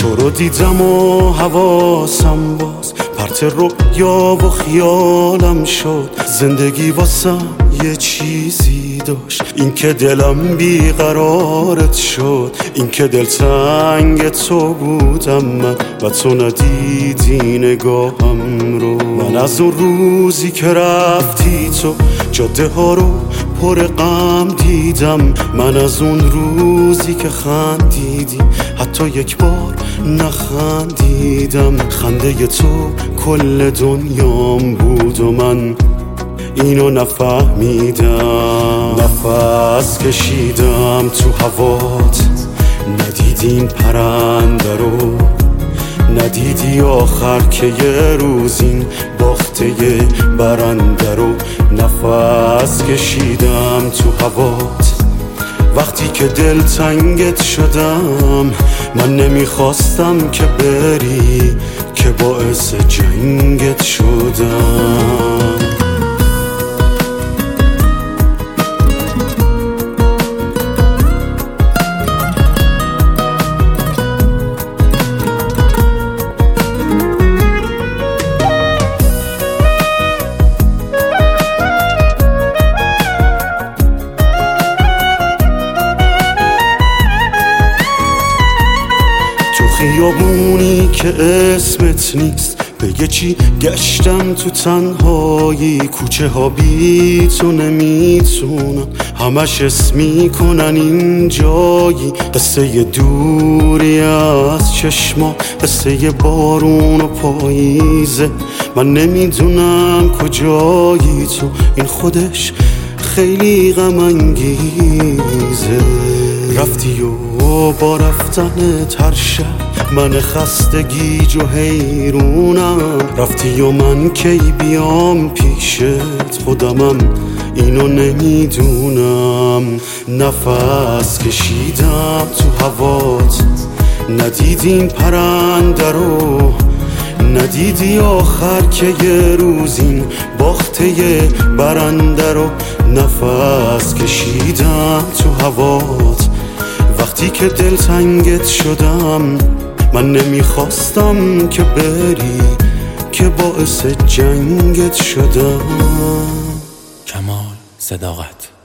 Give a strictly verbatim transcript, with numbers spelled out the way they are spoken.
تو رو دیدم و حواسم باز پرت رویا و خیالم شد. زندگی واسم یه چیزی داشت، این که دلم بیقرارت شد، این که دلتنگ تو بودم من و تو ندیدی نگاهم رو. من از اون روزی که رفتی تو جاده ها رو پر غم دیدم، من از اون روزی که خندیدی حتی یک بار نخندیدم. خنده تو کل دنیام بود و من اینو نفهمیدم. نفس کشیدم تو هوات ندیدی این پرنده رو، ندیدی آخر که یه روز این باخته یه برنده رو. نفس کشیدم تو هوات وقتی که دل تنگت شدم، من نمیخواستم که بری که باعث جنگت شدم. خیابونی که اسمت نیست بگه چی گشتم تو تنهایی، کوچه ها بی تو نمیتونن همش اسم میکنن این جایی. قصه یه دوری از چشما، قصه یه بارون و پاییزه، من نمیدونم کجایی تو، این خودش خیلی غم انگیزه. رفتی و با رفتنت هر شب من خستگیج و حیرونم، رفتی و من کی بیام پیشت خودمم اینو نمیدونم. نفس کشیدم تو هوات ندیدی این پرنده رو، ندیدی آخر که یه روز این باخته یه برنده رو. نفس کشیدم تو هوات وقتی که دل تنگت شدم، من نمیخواستم که بری که باعث جنگت شدم. کمال صداقت.